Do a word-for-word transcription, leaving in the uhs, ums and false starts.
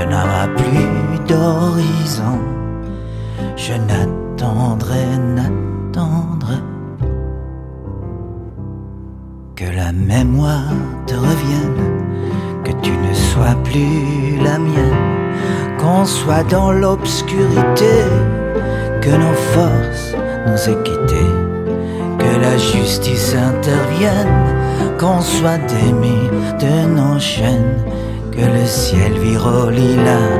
n'aurai plus d'horizon. Je n'attendrai, n'attendrai que la mémoire te revienne, que tu ne sois plus la mienne, qu'on soit dans l'obscurité, que nos forces nous aient quittés, que la justice intervienne, qu'on soit démis de nos chaînes, que le ciel vire au lilas